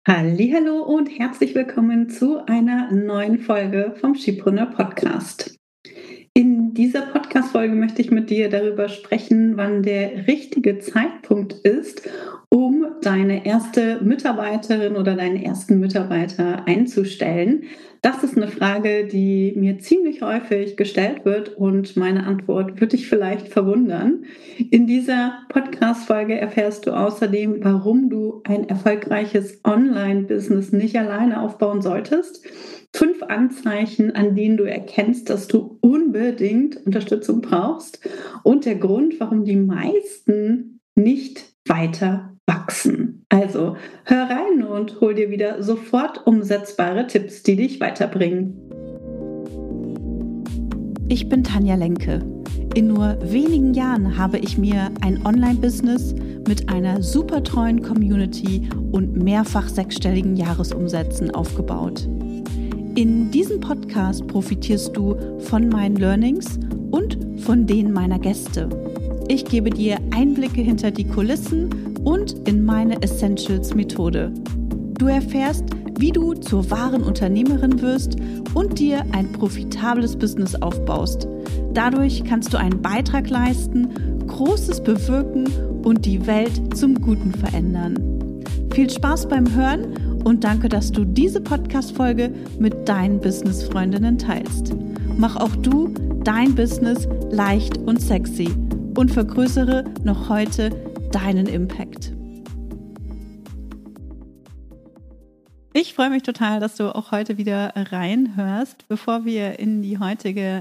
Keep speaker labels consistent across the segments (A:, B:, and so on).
A: Hallihallo und herzlich willkommen zu einer neuen Folge vom Skipreneur Podcast. In dieser Podcast-Folge möchte ich mit dir darüber sprechen, wann der richtige Zeitpunkt ist, um deine erste Mitarbeiterin oder deinen ersten Mitarbeiter einzustellen. Das ist eine Frage, die mir ziemlich häufig gestellt wird und meine Antwort wird dich vielleicht verwundern. In dieser Podcast-Folge erfährst du außerdem, warum du ein erfolgreiches Online-Business nicht alleine aufbauen solltest. 5 Anzeichen, an denen du erkennst, dass du unbedingt Unterstützung brauchst und der Grund, warum die meisten nicht weiter wachsen. Also hör rein und hol dir wieder sofort umsetzbare Tipps, die dich weiterbringen.
B: Ich bin Tanja Lenke. In nur wenigen Jahren habe ich mir ein Online-Business mit einer super treuen Community und mehrfach sechsstelligen Jahresumsätzen aufgebaut. In diesem Podcast profitierst du von meinen Learnings und von denen meiner Gäste. Ich gebe dir Einblicke hinter die Kulissen und in meine Essentials-Methode. Du erfährst, wie du zur wahren Unternehmerin wirst und dir ein profitables Business aufbaust. Dadurch kannst du einen Beitrag leisten, Großes bewirken und die Welt zum Guten verändern. Viel Spaß beim Hören und danke, dass du diese Podcast-Folge mit deinen Business-Freundinnen teilst. Mach auch du dein Business leicht und sexy und vergrößere noch heute deinen Impact. Ich freue mich total, dass du auch heute wieder reinhörst, bevor wir in die heutige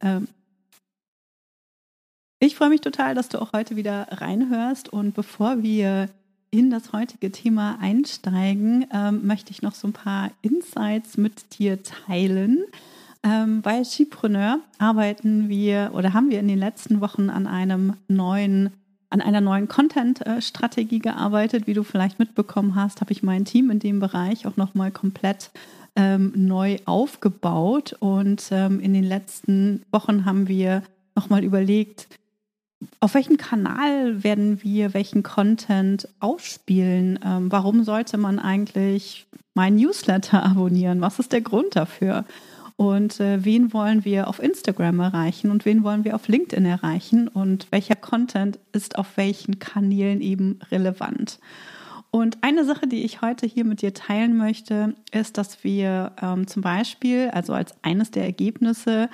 B: Ich freue mich total, dass du auch heute wieder reinhörst und bevor wir in das heutige Thema einsteigen, möchte ich noch so ein paar Insights mit dir teilen. Bei Skipreneur haben wir in den letzten Wochen an einer neuen Content-Strategie gearbeitet. Wie du vielleicht mitbekommen hast, habe ich mein Team in dem Bereich auch nochmal komplett neu aufgebaut. Und in den letzten Wochen haben wir nochmal überlegt, auf welchem Kanal werden wir welchen Content ausspielen? Warum sollte man eigentlich meinen Newsletter abonnieren? Was ist der Grund dafür? Und wen wollen wir auf Instagram erreichen und wen wollen wir auf LinkedIn erreichen? Und welcher Content ist auf welchen Kanälen eben relevant? Und eine Sache, die ich heute hier mit dir teilen möchte, ist, dass wir zum Beispiel, also als eines der Ergebnisse,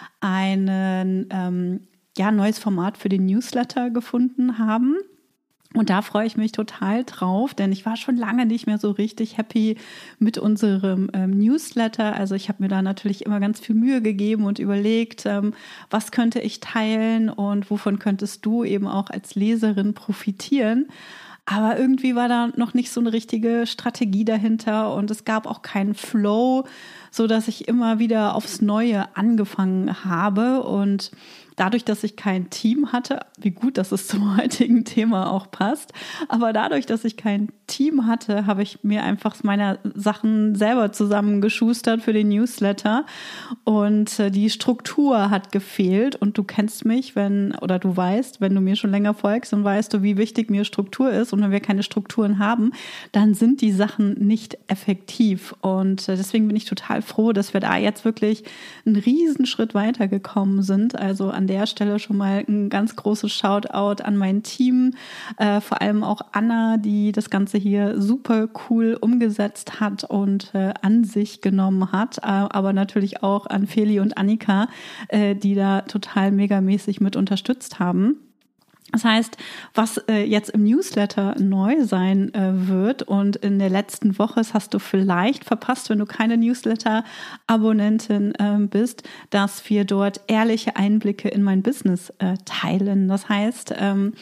B: ein neues Format für den Newsletter gefunden haben. Und da freue ich mich total drauf, denn ich war schon lange nicht mehr so richtig happy mit unserem Newsletter. Also ich habe mir da natürlich immer ganz viel Mühe gegeben und überlegt, was könnte ich teilen und wovon könntest du eben auch als Leserin profitieren. Aber irgendwie war da noch nicht so eine richtige Strategie dahinter und es gab auch keinen Flow, so dass ich immer wieder aufs Neue angefangen habe. Und dadurch, dass ich kein Team hatte, wie gut, dass es zum heutigen Thema auch passt, aber dadurch, dass ich kein Team hatte, habe ich mir einfach meine Sachen selber zusammengeschustert für den Newsletter und die Struktur hat gefehlt und du kennst mich, wenn du mir schon länger folgst, dann weißt du, wie wichtig mir Struktur ist und wenn wir keine Strukturen haben, dann sind die Sachen nicht effektiv und deswegen bin ich total froh, dass wir da jetzt wirklich einen Riesenschritt weitergekommen sind, also an der Stelle schon mal ein ganz großes Shoutout an mein Team, vor allem auch Anna, die das Ganze hier super cool umgesetzt hat und an sich genommen hat, aber natürlich auch an Feli und Annika, die da total megamäßig mit unterstützt haben. Das heißt, was jetzt im Newsletter neu sein wird und in der letzten Woche, das hast du vielleicht verpasst, wenn du keine Newsletter-Abonnentin bist, dass wir dort ehrliche Einblicke in mein Business teilen. Das heißt,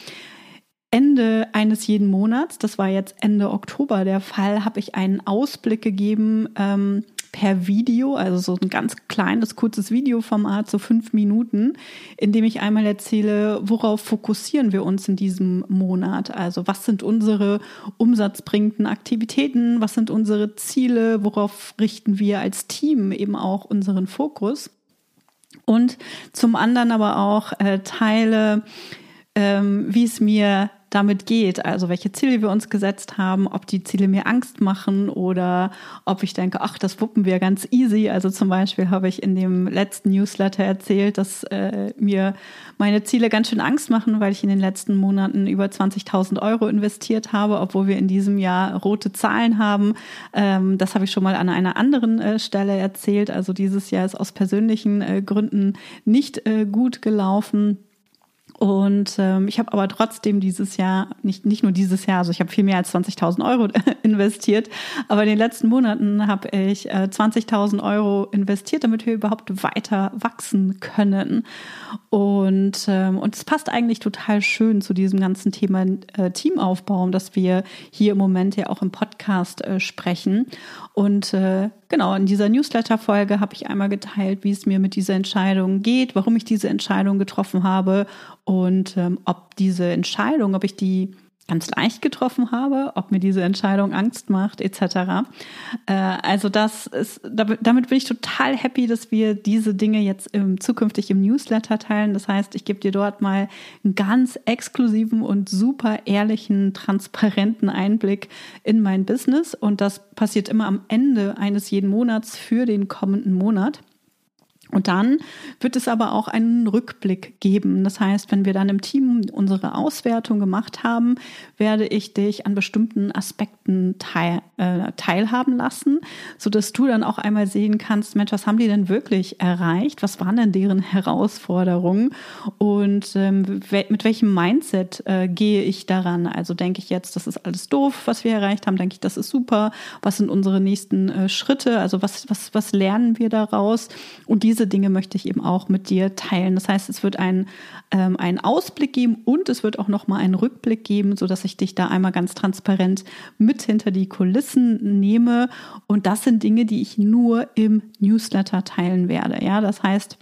B: Ende eines jeden Monats, das war jetzt Ende Oktober der Fall, habe ich einen Ausblick gegeben per Video, also so ein ganz kleines, kurzes Videoformat, so 5 Minuten, in dem ich einmal erzähle, worauf fokussieren wir uns in diesem Monat? Also was sind unsere umsatzbringenden Aktivitäten? Was sind unsere Ziele? Worauf richten wir als Team eben auch unseren Fokus? Und zum anderen aber auch teile, wie es mir damit geht. Also welche Ziele wir uns gesetzt haben, ob die Ziele mir Angst machen oder ob ich denke, ach, das wuppen wir ganz easy. Also zum Beispiel habe ich in dem letzten Newsletter erzählt, dass mir meine Ziele ganz schön Angst machen, weil ich in den letzten Monaten über 20.000 Euro investiert habe, obwohl wir in diesem Jahr rote Zahlen haben. Das habe ich schon mal an einer anderen Stelle erzählt. Also dieses Jahr ist aus persönlichen Gründen nicht gut gelaufen. Und ich habe aber trotzdem dieses Jahr, nicht nur dieses Jahr, also ich habe viel mehr als 20.000 Euro investiert, aber in den letzten Monaten habe ich 20.000 Euro investiert, damit wir überhaupt weiter wachsen können. Und es passt eigentlich total schön zu diesem ganzen Thema Teamaufbau, um das wir hier im Moment ja auch im Podcast sprechen. Und genau, in dieser Newsletter-Folge habe ich einmal geteilt, wie es mir mit dieser Entscheidung geht, warum ich diese Entscheidung getroffen habe und ob ich die ganz leicht getroffen habe, ob mir diese Entscheidung Angst macht, etc. Also damit bin ich total happy, dass wir diese Dinge jetzt zukünftig im Newsletter teilen. Das heißt, ich gebe dir dort mal einen ganz exklusiven und super ehrlichen, transparenten Einblick in mein Business. Und das passiert immer am Ende eines jeden Monats für den kommenden Monat. Und dann wird es aber auch einen Rückblick geben. Das heißt, wenn wir dann im Team unsere Auswertung gemacht haben, werde ich dich an bestimmten Aspekten teilhaben lassen, sodass du dann auch einmal sehen kannst, Mensch, was haben die denn wirklich erreicht? Was waren denn deren Herausforderungen? Und mit welchem Mindset gehe ich daran? Also denke ich jetzt, das ist alles doof, was wir erreicht haben? Denke ich, das ist super? Was sind unsere nächsten Schritte? Also was lernen wir daraus? Und diese Dinge möchte ich eben auch mit dir teilen. Das heißt, es wird einen Ausblick geben und es wird auch nochmal einen Rückblick geben, sodass ich dich da einmal ganz transparent mit hinter die Kulissen nehme. Und das sind Dinge, die ich nur im Newsletter teilen werde. Ja, das heißt,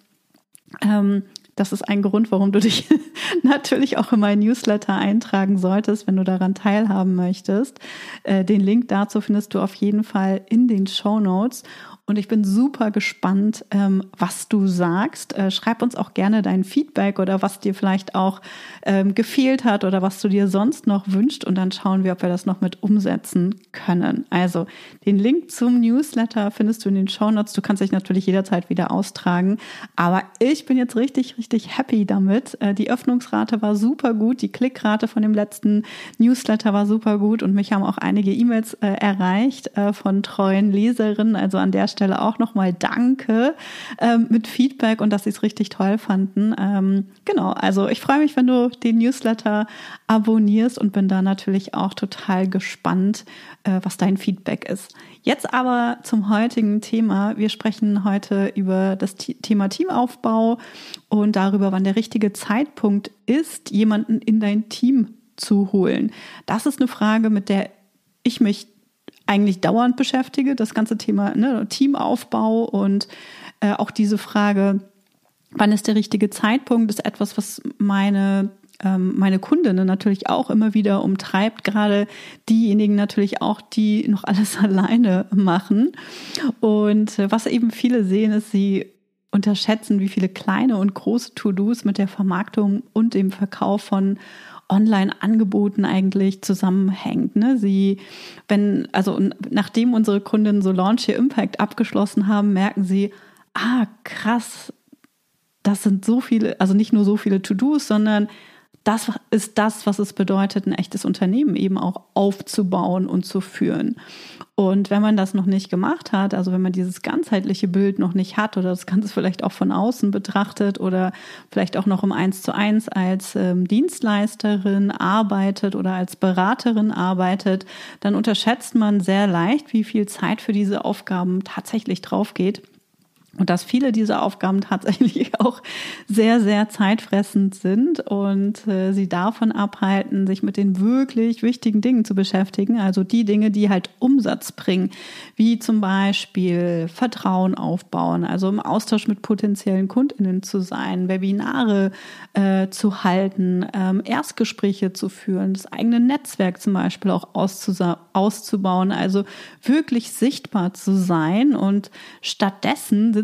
B: das ist ein Grund, warum du dich natürlich auch in meinen Newsletter eintragen solltest, wenn du daran teilhaben möchtest. Den Link dazu findest du auf jeden Fall in den Shownotes. Und ich bin super gespannt, was du sagst. Schreib uns auch gerne dein Feedback oder was dir vielleicht auch gefehlt hat oder was du dir sonst noch wünschst. Und dann schauen wir, ob wir das noch mit umsetzen können. Also den Link zum Newsletter findest du in den Shownotes. Du kannst dich natürlich jederzeit wieder austragen. Aber ich bin jetzt richtig, richtig happy damit. Die Öffnungsrate war super gut. Die Klickrate von dem letzten Newsletter war super gut. Und mich haben auch einige E-Mails erreicht von treuen Leserinnen. Also an der Stelle auch nochmal Danke mit Feedback und dass sie es richtig toll fanden. Genau, also ich freue mich, wenn du den Newsletter abonnierst und bin da natürlich auch total gespannt, was dein Feedback ist. Jetzt aber zum heutigen Thema. Wir sprechen heute über das Thema Teamaufbau und darüber, wann der richtige Zeitpunkt ist, jemanden in dein Team zu holen. Das ist eine Frage, mit der ich mich eigentlich dauernd beschäftige, das ganze Thema Teamaufbau und auch diese Frage, wann ist der richtige Zeitpunkt, ist etwas, was meine Kundinnen natürlich auch immer wieder umtreibt, gerade diejenigen natürlich auch, die noch alles alleine machen. Und was eben viele sehen, ist, sie unterschätzen, wie viele kleine und große To-Dos mit der Vermarktung und dem Verkauf von Online-Angeboten eigentlich zusammenhängt. Nachdem unsere Kundinnen so Launch Your Impact abgeschlossen haben, merken sie, krass, das sind so viele, also nicht nur so viele To-Dos, sondern das ist das, was es bedeutet, ein echtes Unternehmen eben auch aufzubauen und zu führen. Und wenn man das noch nicht gemacht hat, also wenn man dieses ganzheitliche Bild noch nicht hat oder das Ganze vielleicht auch von außen betrachtet oder vielleicht auch noch im 1:1 als Dienstleisterin arbeitet oder als Beraterin arbeitet, dann unterschätzt man sehr leicht, wie viel Zeit für diese Aufgaben tatsächlich drauf geht. Und dass viele dieser Aufgaben tatsächlich auch sehr, sehr zeitfressend sind und sie davon abhalten, sich mit den wirklich wichtigen Dingen zu beschäftigen. Also die Dinge, die halt Umsatz bringen, wie zum Beispiel Vertrauen aufbauen, also im Austausch mit potenziellen KundInnen zu sein, Webinare zu halten, Erstgespräche zu führen, das eigene Netzwerk zum Beispiel auch auszubauen, also wirklich sichtbar zu sein. Und stattdessen sitzen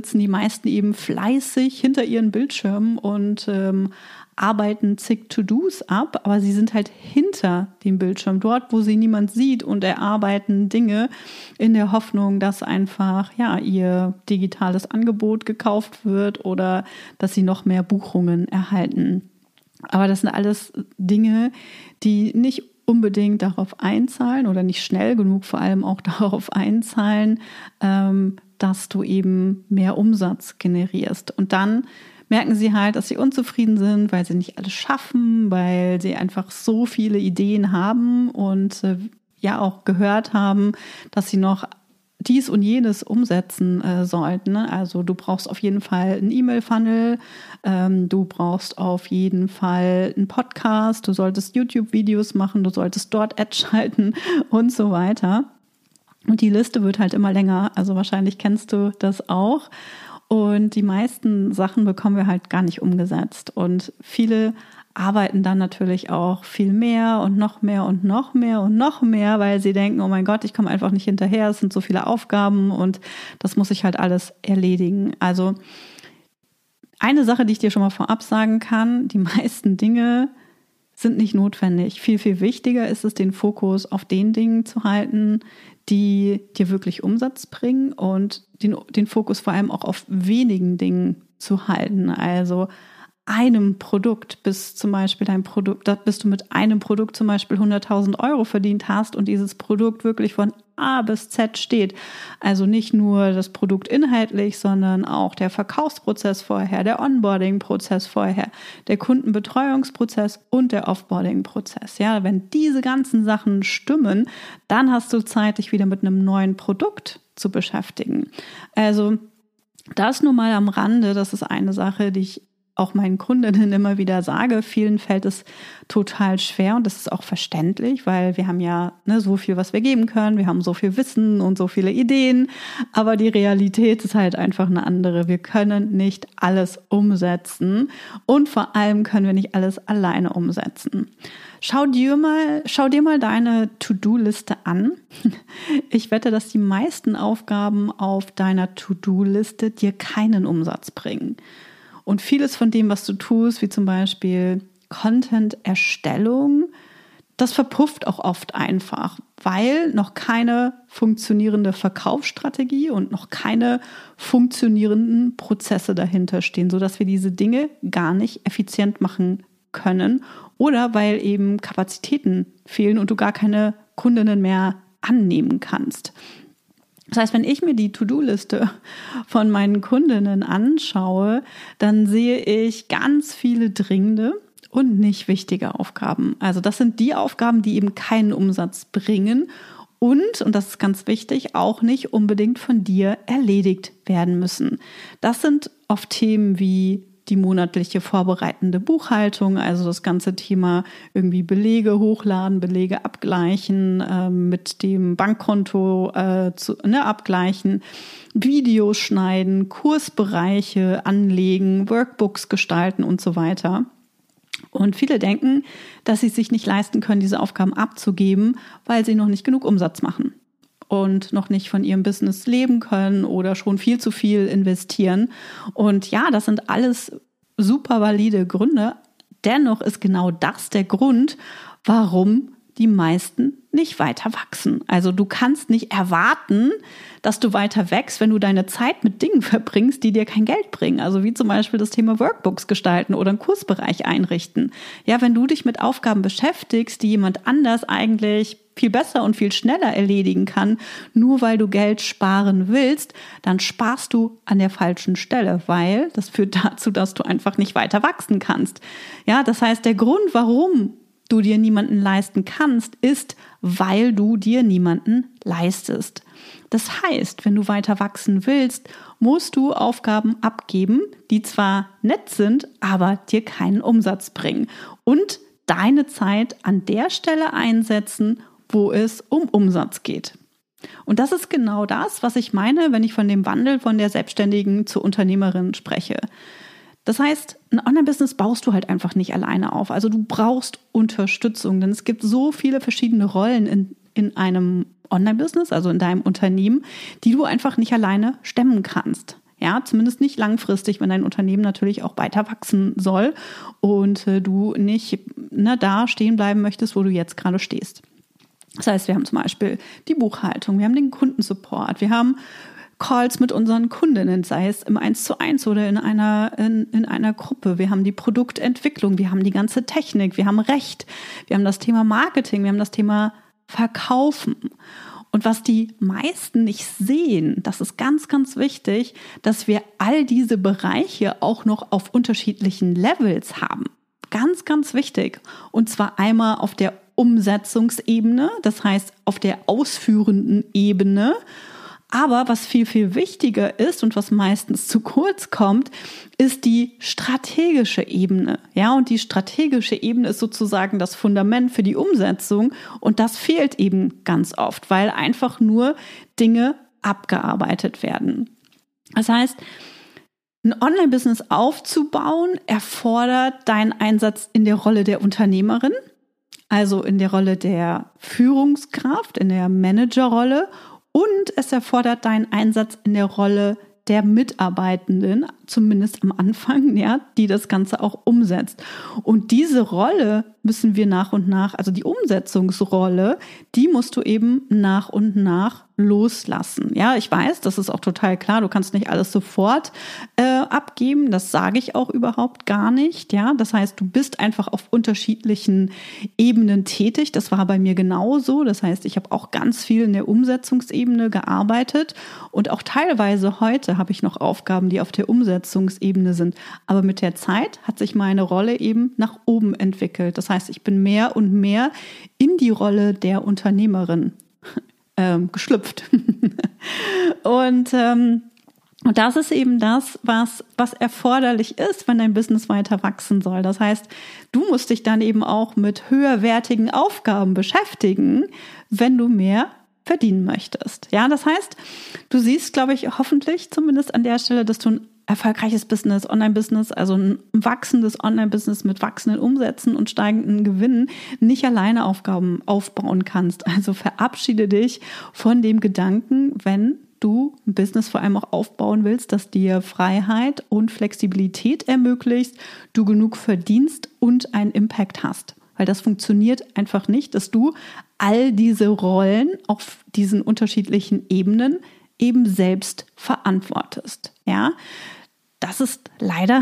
B: sitzen die meisten eben fleißig hinter ihren Bildschirmen und arbeiten zig To-Dos ab, aber sie sind halt hinter dem Bildschirm, dort, wo sie niemand sieht, und erarbeiten Dinge in der Hoffnung, dass einfach ihr digitales Angebot gekauft wird oder dass sie noch mehr Buchungen erhalten. Aber das sind alles Dinge, die nicht unbedingt darauf einzahlen oder nicht schnell genug vor allem auch darauf einzahlen, dass du eben mehr Umsatz generierst. Und dann merken sie halt, dass sie unzufrieden sind, weil sie nicht alles schaffen, weil sie einfach so viele Ideen haben und auch gehört haben, dass sie noch dies und jenes umsetzen sollten. Also du brauchst auf jeden Fall einen E-Mail-Funnel, du brauchst auf jeden Fall einen Podcast, du solltest YouTube-Videos machen, du solltest dort Ads schalten und so weiter. Und die Liste wird halt immer länger, also wahrscheinlich kennst du das auch. Und die meisten Sachen bekommen wir halt gar nicht umgesetzt. Und viele arbeiten dann natürlich auch viel mehr und noch mehr und noch mehr und noch mehr, weil sie denken, oh mein Gott, ich komme einfach nicht hinterher, es sind so viele Aufgaben und das muss ich halt alles erledigen. Also eine Sache, die ich dir schon mal vorab sagen kann, die meisten Dinge sind nicht notwendig. Viel, viel wichtiger ist es, den Fokus auf den Dingen zu halten, die dir wirklich Umsatz bringen, und den Fokus vor allem auch auf wenigen Dingen zu halten. Also einem Produkt, bis du mit einem Produkt zum Beispiel 100.000 Euro verdient hast und dieses Produkt wirklich von A bis Z steht. Also nicht nur das Produkt inhaltlich, sondern auch der Verkaufsprozess vorher, der Onboarding-Prozess vorher, der Kundenbetreuungsprozess und der Offboarding-Prozess. Ja, wenn diese ganzen Sachen stimmen, dann hast du Zeit, dich wieder mit einem neuen Produkt zu beschäftigen. Also das nur mal am Rande, das ist eine Sache, die ich auch meinen Kundinnen immer wieder sage. Vielen fällt es total schwer, und das ist auch verständlich, weil wir haben ja so viel, was wir geben können. Wir haben so viel Wissen und so viele Ideen, aber die Realität ist halt einfach eine andere. Wir können nicht alles umsetzen und vor allem können wir nicht alles alleine umsetzen. Schau dir mal deine To-Do-Liste an. Ich wette, dass die meisten Aufgaben auf deiner To-Do-Liste dir keinen Umsatz bringen. Und vieles von dem, was du tust, wie zum Beispiel Content-Erstellung, das verpufft auch oft einfach, weil noch keine funktionierende Verkaufsstrategie und noch keine funktionierenden Prozesse dahinter stehen, sodass wir diese Dinge gar nicht effizient machen können, oder weil eben Kapazitäten fehlen und du gar keine Kundinnen mehr annehmen kannst. Das heißt, wenn ich mir die To-Do-Liste von meinen Kundinnen anschaue, dann sehe ich ganz viele dringende und nicht wichtige Aufgaben. Also das sind die Aufgaben, die eben keinen Umsatz bringen und das ist ganz wichtig, auch nicht unbedingt von dir erledigt werden müssen. Das sind oft Themen wie die monatliche vorbereitende Buchhaltung, also das ganze Thema irgendwie Belege hochladen, Belege abgleichen, mit dem Bankkonto abgleichen, Videos schneiden, Kursbereiche anlegen, Workbooks gestalten und so weiter. Und viele denken, dass sie es sich nicht leisten können, diese Aufgaben abzugeben, weil sie noch nicht genug Umsatz machen und noch nicht von ihrem Business leben können oder schon viel zu viel investieren. Und ja, das sind alles super valide Gründe. Dennoch ist genau das der Grund, warum die meisten nicht weiter wachsen. Also du kannst nicht erwarten, dass du weiter wächst, wenn du deine Zeit mit Dingen verbringst, die dir kein Geld bringen. Also wie zum Beispiel das Thema Workbooks gestalten oder einen Kursbereich einrichten. Ja, wenn du dich mit Aufgaben beschäftigst, die jemand anders eigentlich viel besser und viel schneller erledigen kann, nur weil du Geld sparen willst, dann sparst du an der falschen Stelle, weil das führt dazu, dass du einfach nicht weiter wachsen kannst. Ja, das heißt, der Grund, warum du dir niemanden leisten kannst, ist, weil du dir niemanden leistest. Das heißt, wenn du weiter wachsen willst, musst du Aufgaben abgeben, die zwar nett sind, aber dir keinen Umsatz bringen, und deine Zeit an der Stelle einsetzen, wo es um Umsatz geht. Und das ist genau das, was ich meine, wenn ich von dem Wandel von der Selbstständigen zur Unternehmerin spreche. Das heißt, ein Online-Business baust du halt einfach nicht alleine auf. Also du brauchst Unterstützung, denn es gibt so viele verschiedene Rollen in einem Online-Business, also in deinem Unternehmen, die du einfach nicht alleine stemmen kannst. Ja, zumindest nicht langfristig, wenn dein Unternehmen natürlich auch weiter wachsen soll und du nicht da stehen bleiben möchtest, wo du jetzt gerade stehst. Das heißt, wir haben zum Beispiel die Buchhaltung, wir haben den Kundensupport, wir haben Calls mit unseren Kundinnen, sei es im 1:1 oder in einer Gruppe. Wir haben die Produktentwicklung, wir haben die ganze Technik, wir haben Recht, wir haben das Thema Marketing, wir haben das Thema Verkaufen. Und was die meisten nicht sehen, das ist ganz, ganz wichtig, dass wir all diese Bereiche auch noch auf unterschiedlichen Levels haben. Ganz, ganz wichtig. Und zwar einmal auf der Umsetzungsebene, das heißt auf der ausführenden Ebene. Aber was viel, viel wichtiger ist und was meistens zu kurz kommt, ist die strategische Ebene. Ja, und die strategische Ebene ist sozusagen das Fundament für die Umsetzung. Und das fehlt eben ganz oft, weil einfach nur Dinge abgearbeitet werden. Das heißt, ein Online-Business aufzubauen erfordert deinen Einsatz in der Rolle der Unternehmerin, also in der Rolle der Führungskraft, in der Managerrolle. Und es erfordert deinen Einsatz in der Rolle der Mitarbeitenden, zumindest am Anfang, ja, die das Ganze auch umsetzt. Und diese Rolle müssen wir nach und nach, also die Umsetzungsrolle, die musst du eben nach und nach loslassen. Ja, ich weiß, das ist auch total klar, du kannst nicht alles sofort abgeben, das sage ich auch überhaupt gar nicht. Ja, das heißt, du bist einfach auf unterschiedlichen Ebenen tätig. Das war bei mir genauso. Das heißt, ich habe auch ganz viel in der Umsetzungsebene gearbeitet und auch teilweise heute habe ich noch Aufgaben, die auf der Umsetzungsebene sind. Aber mit der Zeit hat sich meine Rolle eben nach oben entwickelt. Das heißt, ich bin mehr und mehr in die Rolle der Unternehmerin geschlüpft. Und das ist eben das, was erforderlich ist, wenn dein Business weiter wachsen soll. Das heißt, du musst dich dann eben auch mit höherwertigen Aufgaben beschäftigen, wenn du mehr verdienen möchtest. Ja, das heißt, du siehst, glaube ich, hoffentlich zumindest an der Stelle, dass du ein erfolgreiches Business, Online-Business, also ein wachsendes Online-Business mit wachsenden Umsätzen und steigenden Gewinnen nicht alleine Aufgaben aufbauen kannst. Also verabschiede dich von dem Gedanken, wenn du ein Business vor allem auch aufbauen willst, das dir Freiheit und Flexibilität ermöglicht, du genug verdienst und einen Impact hast. Weil das funktioniert einfach nicht, dass du all diese Rollen auf diesen unterschiedlichen Ebenen eben selbst verantwortest. Ja, das ist leider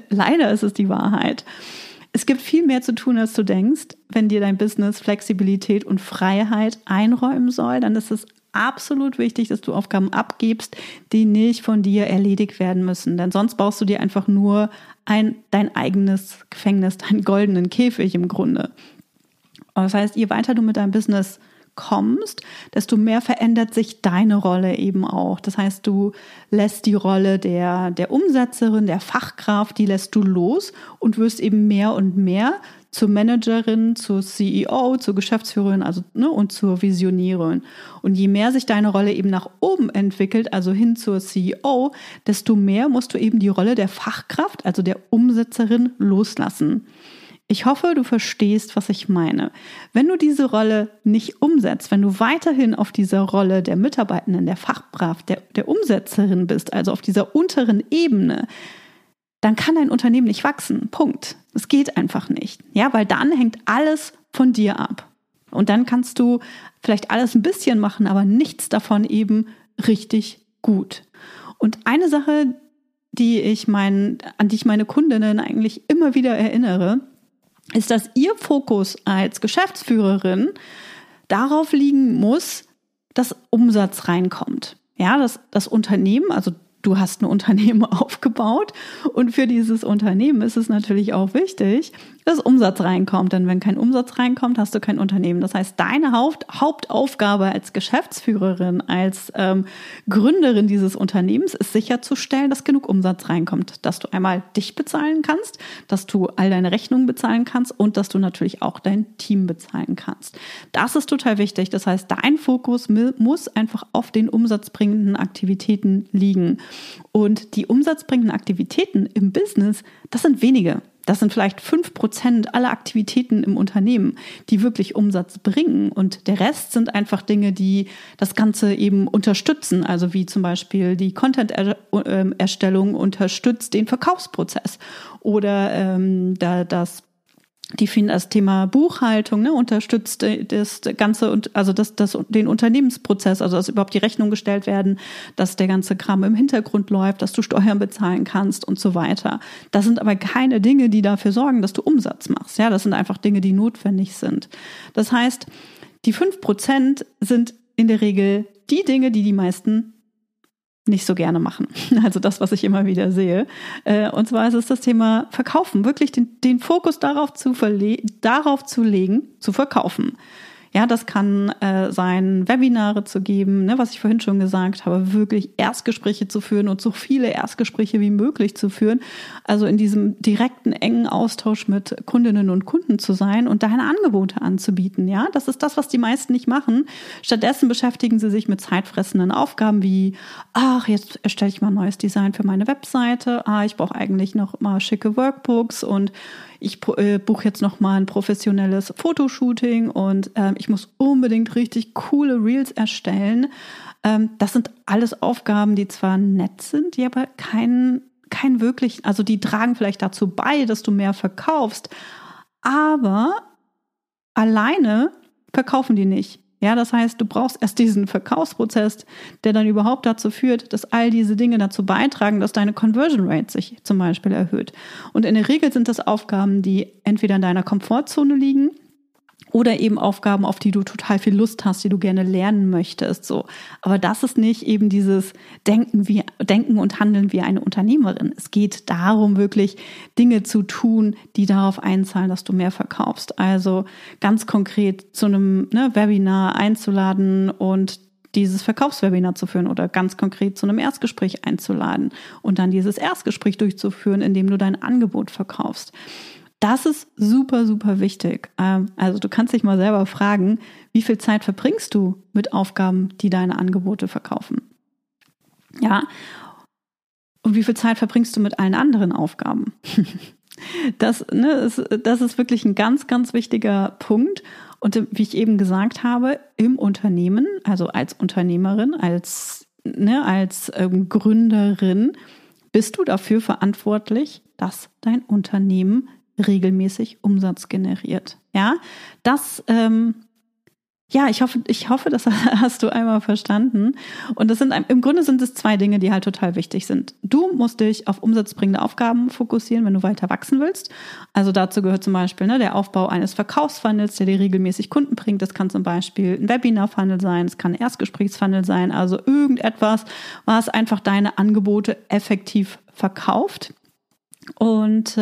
B: ist es die Wahrheit. Es gibt viel mehr zu tun, als du denkst. Wenn dir dein Business Flexibilität und Freiheit einräumen soll, dann ist es absolut wichtig, dass du Aufgaben abgibst, die nicht von dir erledigt werden müssen. Denn sonst baust du dir einfach nur dein eigenes Gefängnis, deinen goldenen Käfig im Grunde. Das heißt, je weiter du mit deinem Business kommst, desto mehr verändert sich deine Rolle eben auch. Das heißt, du lässt die Rolle der Umsetzerin, der Fachkraft, die lässt du los und wirst eben mehr und mehr zur Managerin, zur CEO, zur Geschäftsführerin, also und zur Visionärin. Und je mehr sich deine Rolle eben nach oben entwickelt, also hin zur CEO, desto mehr musst du eben die Rolle der Fachkraft, also der Umsetzerin, loslassen. Ich hoffe, du verstehst, was ich meine. Wenn du diese Rolle nicht umsetzt, wenn du weiterhin auf dieser Rolle der Mitarbeitenden, der Fachkraft, der Umsetzerin bist, also auf dieser unteren Ebene, dann kann dein Unternehmen nicht wachsen. Punkt. Es geht einfach nicht. Ja, weil dann hängt alles von dir ab. Und dann kannst du vielleicht alles ein bisschen machen, aber nichts davon eben richtig gut. Und eine Sache, an die ich meine Kundinnen eigentlich immer wieder erinnere, ist, dass ihr Fokus als Geschäftsführerin darauf liegen muss, dass Umsatz reinkommt. Ja, das Unternehmen, also du hast ein Unternehmen aufgebaut und für dieses Unternehmen ist es natürlich auch wichtig, dass Umsatz reinkommt. Denn wenn kein Umsatz reinkommt, hast du kein Unternehmen. Das heißt, deine Hauptaufgabe als Geschäftsführerin, als Gründerin dieses Unternehmens ist sicherzustellen, dass genug Umsatz reinkommt. Dass du einmal dich bezahlen kannst, dass du all deine Rechnungen bezahlen kannst und dass du natürlich auch dein Team bezahlen kannst. Das ist total wichtig. Das heißt, dein Fokus muss einfach auf den umsatzbringenden Aktivitäten liegen. Und die umsatzbringenden Aktivitäten im Business, das sind wenige. Das sind vielleicht 5% aller Aktivitäten im Unternehmen, die wirklich Umsatz bringen. Und der Rest sind einfach Dinge, die das Ganze eben unterstützen. Also wie zum Beispiel die Content-Erstellung unterstützt den Verkaufsprozess oder das Thema Buchhaltung, ne, unterstützt das Ganze und also den Unternehmensprozess, also dass überhaupt die Rechnungen gestellt werden, dass der ganze Kram im Hintergrund läuft, dass du Steuern bezahlen kannst und so weiter. Das sind aber keine Dinge, die dafür sorgen, dass du Umsatz machst. Ja, das sind einfach Dinge, die notwendig sind. Das heißt, die 5% sind in der Regel die Dinge, die meisten nicht so gerne machen. Also das, was ich immer wieder sehe. Und zwar ist es das Thema Verkaufen. Wirklich den Fokus darauf zu legen, zu verkaufen. Ja, das kann sein, Webinare zu geben, ne, was ich vorhin schon gesagt habe, wirklich Erstgespräche zu führen und so viele Erstgespräche wie möglich zu führen. Also in diesem direkten, engen Austausch mit Kundinnen und Kunden zu sein und deine Angebote anzubieten. Ja, das ist das, was die meisten nicht machen. Stattdessen beschäftigen sie sich mit zeitfressenden Aufgaben wie, jetzt erstelle ich mal ein neues Design für meine Webseite. Ich brauche eigentlich noch mal schicke Workbooks und ich buche jetzt noch mal ein professionelles Fotoshooting und ich muss unbedingt richtig coole Reels erstellen. Das sind alles Aufgaben, die zwar nett sind, die aber kein wirklich, also die tragen vielleicht dazu bei, dass du mehr verkaufst, aber alleine verkaufen die nicht. Ja, das heißt, du brauchst erst diesen Verkaufsprozess, der dann überhaupt dazu führt, dass all diese Dinge dazu beitragen, dass deine Conversion Rate sich zum Beispiel erhöht. Und in der Regel sind das Aufgaben, die entweder in deiner Komfortzone liegen oder eben Aufgaben, auf die du total viel Lust hast, die du gerne lernen möchtest. So. Aber das ist nicht eben dieses Denken und Handeln wie eine Unternehmerin. Es geht darum, wirklich Dinge zu tun, die darauf einzahlen, dass du mehr verkaufst. Also ganz konkret zu einem Webinar einzuladen und dieses Verkaufswebinar zu führen oder ganz konkret zu einem Erstgespräch einzuladen und dann dieses Erstgespräch durchzuführen, indem du dein Angebot verkaufst. Das ist super, super wichtig. Also du kannst dich mal selber fragen, wie viel Zeit verbringst du mit Aufgaben, die deine Angebote verkaufen? Ja. Und wie viel Zeit verbringst du mit allen anderen Aufgaben? Das ist wirklich ein ganz, ganz wichtiger Punkt. Und wie ich eben gesagt habe, im Unternehmen, also als Unternehmerin, als Gründerin, bist du dafür verantwortlich, dass dein Unternehmen regelmäßig Umsatz generiert. Ja, das, ich hoffe, das hast du einmal verstanden. Und im Grunde sind es 2 Dinge, die halt total wichtig sind. Du musst dich auf umsatzbringende Aufgaben fokussieren, wenn du weiter wachsen willst. Also dazu gehört zum Beispiel der Aufbau eines Verkaufsfunnels, der dir regelmäßig Kunden bringt. Das kann zum Beispiel ein Webinar-Funnel sein, es kann ein Erstgesprächsfunnel sein, also irgendetwas, was einfach deine Angebote effektiv verkauft. Und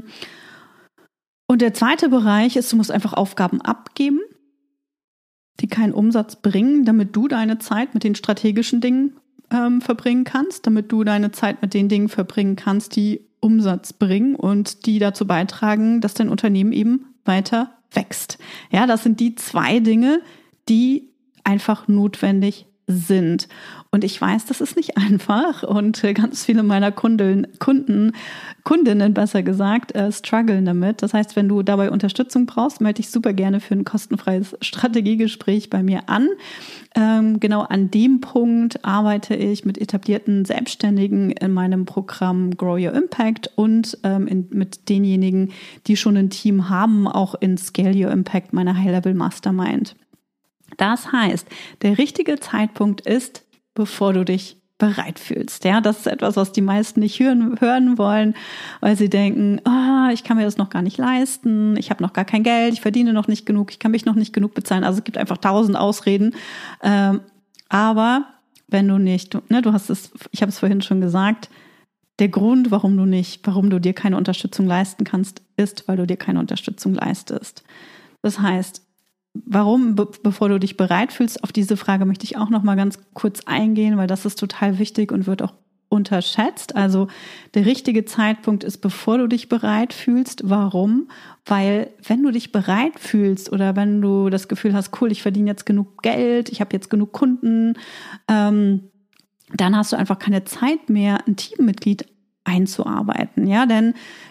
B: der zweite Bereich ist, du musst einfach Aufgaben abgeben, die keinen Umsatz bringen, damit du deine Zeit mit den strategischen Dingen verbringen kannst, damit du deine Zeit mit den Dingen verbringen kannst, die Umsatz bringen und die dazu beitragen, dass dein Unternehmen eben weiter wächst. Ja, das sind die 2 Dinge, die einfach notwendig sind. Und ich weiß, das ist nicht einfach und ganz viele meiner Kundinnen besser gesagt, strugglen damit. Das heißt, wenn du dabei Unterstützung brauchst, melde dich super gerne für ein kostenfreies Strategiegespräch bei mir an. Genau an dem Punkt arbeite ich mit etablierten Selbstständigen in meinem Programm Grow Your Impact und mit denjenigen, die schon ein Team haben, auch in Scale Your Impact, meiner High-Level Mastermind. Das heißt, der richtige Zeitpunkt ist, bevor du dich bereit fühlst. Ja, das ist etwas, was die meisten nicht hören wollen, weil sie denken, ich kann mir das noch gar nicht leisten, ich habe noch gar kein Geld, ich verdiene noch nicht genug, ich kann mich noch nicht genug bezahlen. Also es gibt einfach 1000 Ausreden. Aber wenn du nicht, ich habe es vorhin schon gesagt, der Grund, warum du dir keine Unterstützung leisten kannst, ist, weil du dir keine Unterstützung leistest. Das heißt, warum, bevor du dich bereit fühlst, auf diese Frage möchte ich auch noch mal ganz kurz eingehen, weil das ist total wichtig und wird auch unterschätzt. Also der richtige Zeitpunkt ist, bevor du dich bereit fühlst. Warum? Weil wenn du dich bereit fühlst oder wenn du das Gefühl hast, cool, ich verdiene jetzt genug Geld, ich habe jetzt genug Kunden, dann hast du einfach keine Zeit mehr, ein Teammitglied einzuarbeiten. Ja, denn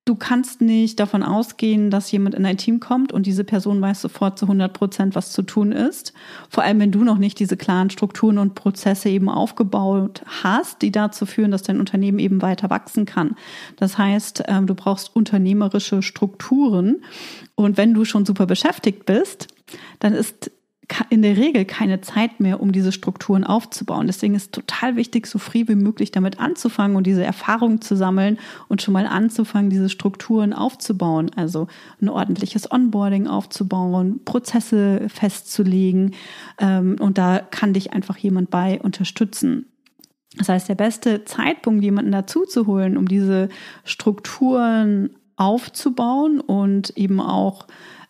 B: Du kannst nicht davon ausgehen, dass jemand in dein Team kommt und diese Person weiß sofort zu 100%, was zu tun ist. Vor allem, wenn du noch nicht diese klaren Strukturen und Prozesse eben aufgebaut hast, die dazu führen, dass dein Unternehmen eben weiter wachsen kann. Das heißt, du brauchst unternehmerische Strukturen. Und wenn du schon super beschäftigt bist, dann ist in der Regel keine Zeit mehr, um diese Strukturen aufzubauen. Deswegen ist es total wichtig, so früh wie möglich damit anzufangen und diese Erfahrung zu sammeln und schon mal anzufangen, diese Strukturen aufzubauen. Also ein ordentliches Onboarding aufzubauen, Prozesse festzulegen. Und da kann dich einfach jemand bei unterstützen. Das heißt, der beste Zeitpunkt, jemanden dazu zu holen, um diese Strukturen aufzubauen und eben auch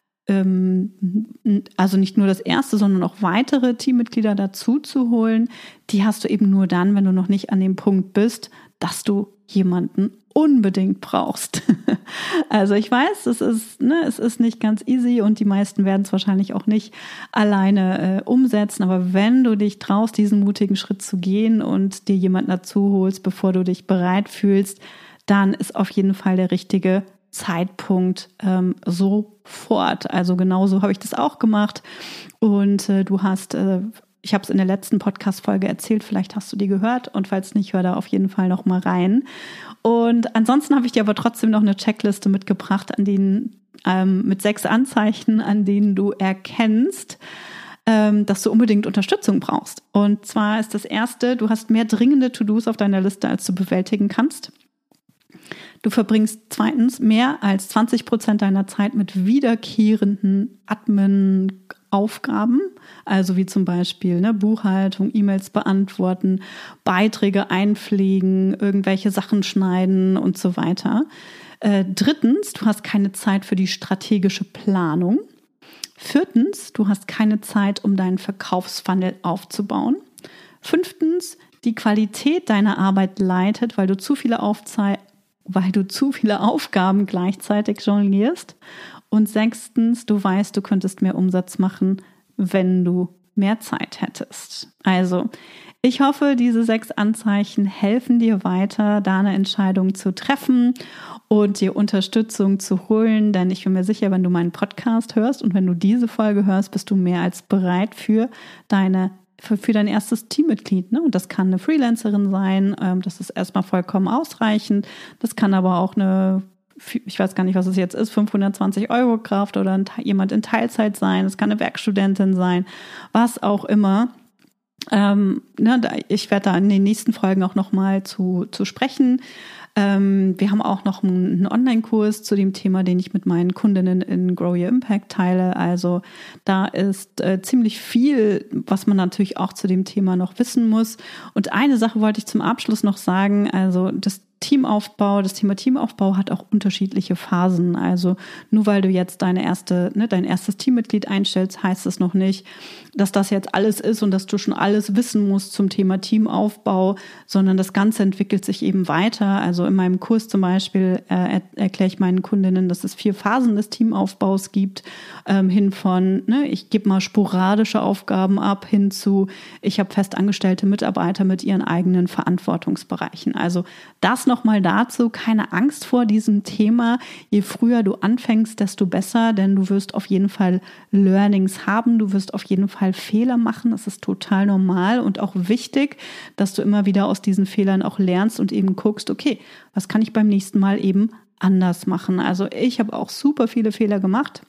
B: also nicht nur das erste, sondern auch weitere Teammitglieder dazu zu holen, die hast du eben nur dann, wenn du noch nicht an dem Punkt bist, dass du jemanden unbedingt brauchst. Also ich weiß, es ist nicht ganz easy und die meisten werden es wahrscheinlich auch nicht alleine umsetzen, aber wenn du dich traust, diesen mutigen Schritt zu gehen und dir jemanden dazu holst, bevor du dich bereit fühlst, dann ist auf jeden Fall der richtige Zeitpunkt sofort. Also genauso habe ich das auch gemacht und du hast, ich habe es in der letzten Podcast-Folge erzählt, vielleicht hast du die gehört und falls nicht, hör da auf jeden Fall noch mal rein. Und ansonsten habe ich dir aber trotzdem noch eine Checkliste mitgebracht, an denen mit 6 Anzeichen, an denen du erkennst, dass du unbedingt Unterstützung brauchst. Und zwar ist das erste, du hast mehr dringende To-Dos auf deiner Liste, als du bewältigen kannst. Du verbringst zweitens mehr als 20% deiner Zeit mit wiederkehrenden Admin-Aufgaben, also wie zum Beispiel Buchhaltung, E-Mails beantworten, Beiträge einpflegen, irgendwelche Sachen schneiden und so weiter. Drittens, du hast keine Zeit für die strategische Planung. Viertens, du hast keine Zeit, um deinen Verkaufsfunnel aufzubauen. Fünftens, die Qualität deiner Arbeit leidet, weil du zu viele Aufgaben gleichzeitig jonglierst. Und sechstens, du weißt, du könntest mehr Umsatz machen, wenn du mehr Zeit hättest. Also, ich hoffe, diese 6 Anzeichen helfen dir weiter, da eine Entscheidung zu treffen und dir Unterstützung zu holen. Denn ich bin mir sicher, wenn du meinen Podcast hörst und wenn du diese Folge hörst, bist du mehr als bereit für dein erstes Teammitglied. Und das kann eine Freelancerin sein, das ist erstmal vollkommen ausreichend. Das kann aber auch ich weiß gar nicht, was es jetzt ist, 520 € Kraft oder jemand in Teilzeit sein. Es kann eine Werkstudentin sein, was auch immer. Ich werde da in den nächsten Folgen auch nochmal zu sprechen. Wir haben auch noch einen Online-Kurs zu dem Thema, den ich mit meinen Kundinnen in Grow Your Impact teile. Also da ist ziemlich viel, was man natürlich auch zu dem Thema noch wissen muss. Und eine Sache wollte ich zum Abschluss noch sagen. Also das Thema Teamaufbau hat auch unterschiedliche Phasen. Also nur weil du jetzt dein erstes Teammitglied einstellst, heißt es noch nicht, dass das jetzt alles ist und dass du schon alles wissen musst zum Thema Teamaufbau, sondern das Ganze entwickelt sich eben weiter. Also in meinem Kurs zum Beispiel erkläre ich meinen Kundinnen, dass es 4 Phasen des Teamaufbaus gibt, hin von, ich gebe mal sporadische Aufgaben ab, hin zu, ich habe festangestellte Mitarbeiter mit ihren eigenen Verantwortungsbereichen. Also das nochmal dazu, keine Angst vor diesem Thema. Je früher du anfängst, desto besser, denn du wirst auf jeden Fall Learnings haben, du wirst auf jeden Fall Fehler machen. Das ist total normal und auch wichtig, dass du immer wieder aus diesen Fehlern auch lernst und eben guckst, okay, was kann ich beim nächsten Mal eben anders machen? Also ich habe auch super viele Fehler gemacht.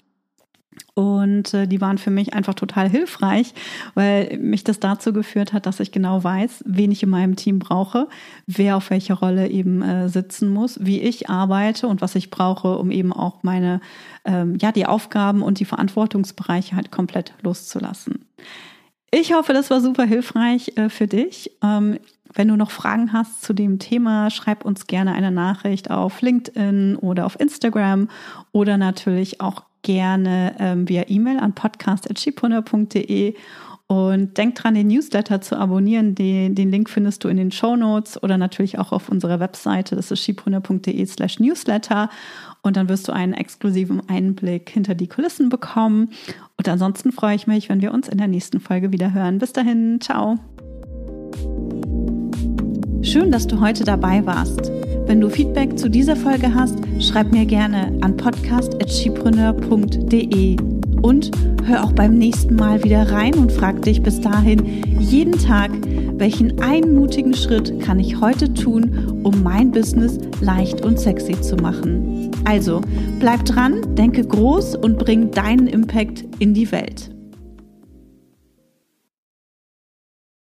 B: Und die waren für mich einfach total hilfreich, weil mich das dazu geführt hat, dass ich genau weiß, wen ich in meinem Team brauche, wer auf welcher Rolle eben sitzen muss, wie ich arbeite und was ich brauche, um eben auch meine, die Aufgaben und die Verantwortungsbereiche halt komplett loszulassen. Ich hoffe, das war super hilfreich für dich. Wenn du noch Fragen hast zu dem Thema, schreib uns gerne eine Nachricht auf LinkedIn oder auf Instagram oder natürlich auch gerne via E-Mail an podcast@schiebrunner.de und denk dran, den Newsletter zu abonnieren. Den Link findest du in den Shownotes oder natürlich auch auf unserer Webseite. Das ist schiebrunner.de/Newsletter und dann wirst du einen exklusiven Einblick hinter die Kulissen bekommen. Und ansonsten freue ich mich, wenn wir uns in der nächsten Folge wieder hören. Bis dahin, ciao. Schön, dass du heute dabei warst. Wenn du Feedback zu dieser Folge hast, schreib mir gerne an podcast@skipreneur.de und hör auch beim nächsten Mal wieder rein und frag dich bis dahin jeden Tag, welchen einen mutigen Schritt kann ich heute tun, um mein Business leicht und sexy zu machen. Also, bleib dran, denke groß und bring deinen Impact in die Welt.